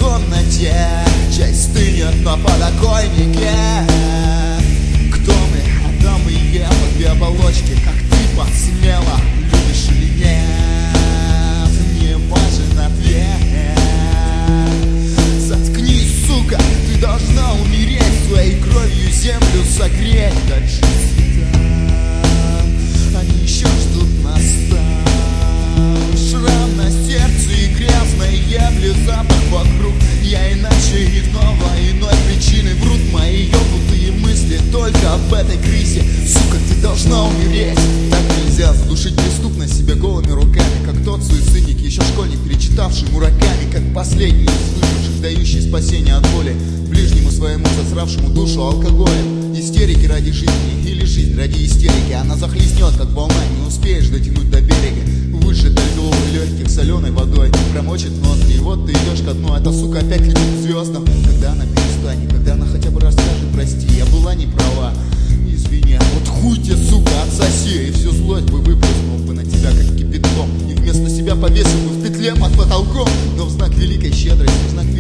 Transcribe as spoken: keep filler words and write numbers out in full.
комнате, часть стынет на подоконнике. Кто мы? Адам и Ева, две оболочки, как ты посмела, любишь или нет, не важен ответ. Заткнись, сука, ты должна умереть, своей кровью землю согреть. Дальше цвета, они еще ждут нас там. Шрам на сердце и грязной ебли, запах вокруг. Я иначе иного, иной причины врут мои ёбнутые мысли только об этой крысе. Сука, ты должна умереть. Так нельзя задушить преступно себя голыми руками, как тот суицидник, еще школьник, перечитавший Мураками, как последний из выживших, дающий спасение от боли ближнему своему, засравшему душу алкоголем. Истерики ради жизни или жизнь ради истерики. Она захлестнет, как волна, не успеешь дотянуть до берега. Выжжет до льдов легких соленой водой, промочит ноздри, и вот ты идешь ко дну. Эта сука опять летит к звездам. Когда она перестанет, когда она хотя бы расскажет: прости, я была не права, извини. Вот хуй тебе, сука, отсоси, и всю злость бы выплеснул бы на тебя, как кипятком, и вместо себя повесил бы в петле под потолком. Но в знак великой щедрости, в знак